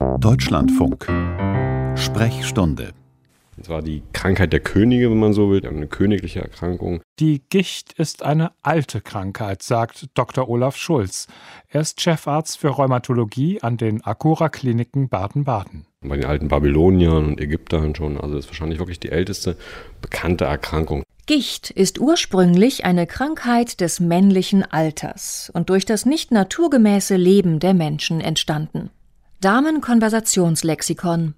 Deutschlandfunk. Sprechstunde. Das war die Krankheit der Könige, wenn man so will, eine königliche Erkrankung. Die Gicht ist eine alte Krankheit, sagt Dr. Olaf Schulz. Er ist Chefarzt für Rheumatologie an den Akura-Kliniken Baden-Baden. Bei den alten Babyloniern und Ägyptern schon, also das ist wahrscheinlich wirklich die älteste bekannte Erkrankung. Gicht ist ursprünglich eine Krankheit des männlichen Alters und durch das nicht naturgemäße Leben der Menschen entstanden. Damenkonversationslexikon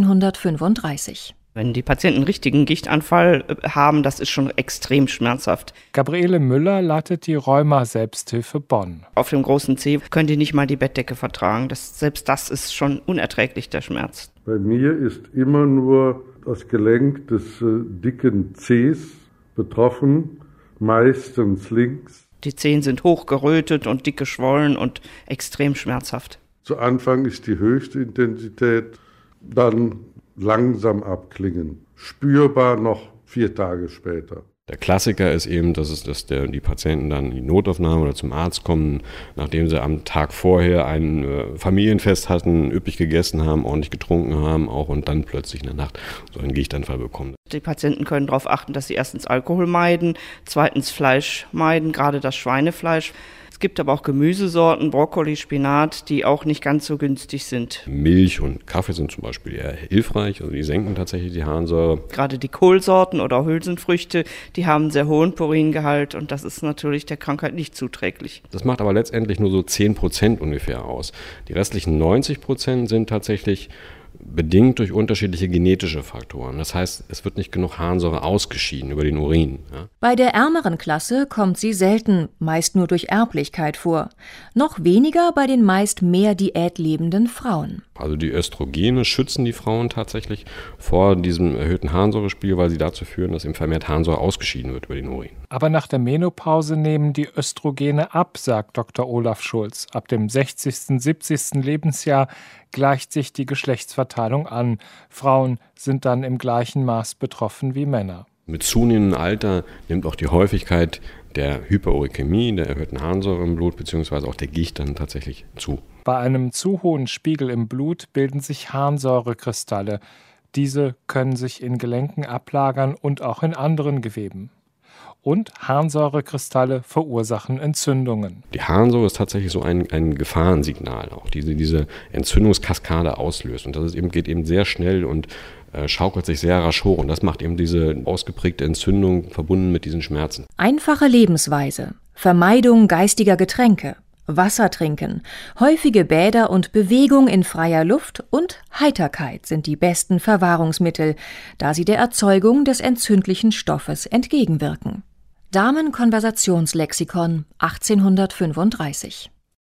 1835. Wenn die Patienten einen richtigen Gichtanfall haben, das ist schon extrem schmerzhaft. Gabriele Müller leitet die Rheuma-Selbsthilfe Bonn. Auf dem großen Zeh können die nicht mal die Bettdecke vertragen. Selbst das ist schon unerträglich, der Schmerz. Bei mir ist immer nur das Gelenk des dicken Zehs betroffen, meistens links. Die Zehen sind hochgerötet und dick geschwollen und extrem schmerzhaft. Zu Anfang ist die höchste Intensität, dann langsam abklingen. Spürbar noch 4 Tage später. Der Klassiker ist eben, dass die Patienten dann in die Notaufnahme oder zum Arzt kommen, nachdem sie am Tag vorher ein Familienfest hatten, üppig gegessen haben, ordentlich getrunken haben auch und dann plötzlich in der Nacht so einen Gichtanfall bekommen. Die Patienten können darauf achten, dass sie erstens Alkohol meiden, zweitens Fleisch meiden, gerade das Schweinefleisch. Es gibt aber auch Gemüsesorten, Brokkoli, Spinat, die auch nicht ganz so günstig sind. Milch und Kaffee sind zum Beispiel eher hilfreich, also die senken tatsächlich die Harnsäure. Gerade die Kohlsorten oder Hülsenfrüchte, die haben einen sehr hohen Puringehalt und das ist natürlich der Krankheit nicht zuträglich. Das macht aber letztendlich nur so 10% ungefähr aus. Die restlichen 90% sind tatsächlich bedingt durch unterschiedliche genetische Faktoren. Das heißt, es wird nicht genug Harnsäure ausgeschieden über den Urin. Ja. Bei der ärmeren Klasse kommt sie selten, meist nur durch Erblichkeit vor. Noch weniger bei den meist mehr Diät lebenden Frauen. Also die Östrogene schützen die Frauen tatsächlich vor diesem erhöhten Harnsäurespiegel, weil sie dazu führen, dass eben vermehrt Harnsäure ausgeschieden wird über den Urin. Aber nach der Menopause nehmen die Östrogene ab, sagt Dr. Olaf Schulz. Ab dem 60., 70. Lebensjahr gleicht sich die Geschlechtsverteilung an. Frauen sind dann im gleichen Maß betroffen wie Männer. Mit zunehmendem Alter nimmt auch die Häufigkeit der Hyperuricämie, der erhöhten Harnsäure im Blut bzw. auch der Gicht dann tatsächlich zu. Bei einem zu hohen Spiegel im Blut bilden sich Harnsäurekristalle. Diese können sich in Gelenken ablagern und auch in anderen Geweben. Und Harnsäurekristalle verursachen Entzündungen. Die Harnsäure ist tatsächlich so ein Gefahrensignal, auch diese Entzündungskaskade auslöst. Und geht eben sehr schnell und schaukelt sich sehr rasch hoch. Und das macht eben diese ausgeprägte Entzündung verbunden mit diesen Schmerzen. Einfache Lebensweise, Vermeidung geistiger Getränke, Wasser trinken, häufige Bäder und Bewegung in freier Luft und Heiterkeit sind die besten Verwahrungsmittel, da sie der Erzeugung des entzündlichen Stoffes entgegenwirken. Damenkonversationslexikon 1835